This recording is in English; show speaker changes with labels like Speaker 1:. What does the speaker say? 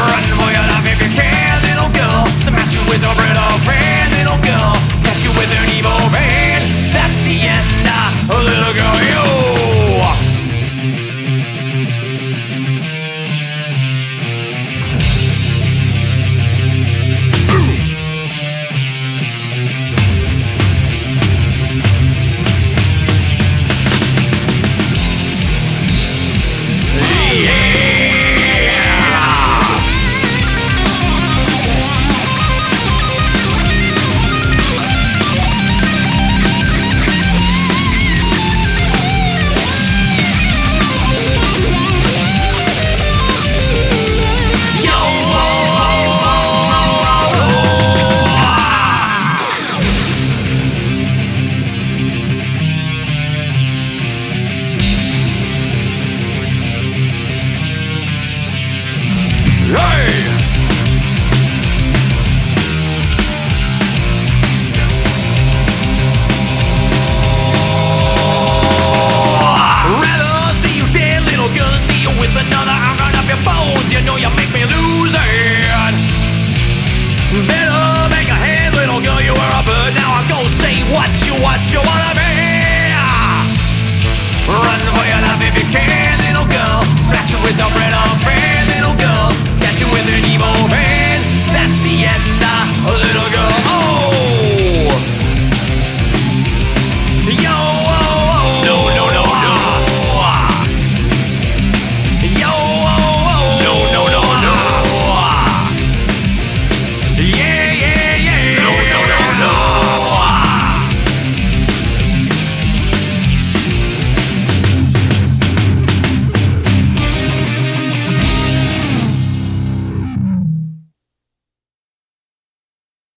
Speaker 1: Run for your life if you can, little girl. Smash you with a brittle pan, little girl. Catch you with an evil man. That's the end, little girl, yo. You know you make me lose it. Better make a hand, little girl, you were a bird. Now I'll go say what you wanna be. Run for your life if you can, little girl. Smash it with the bread of bread.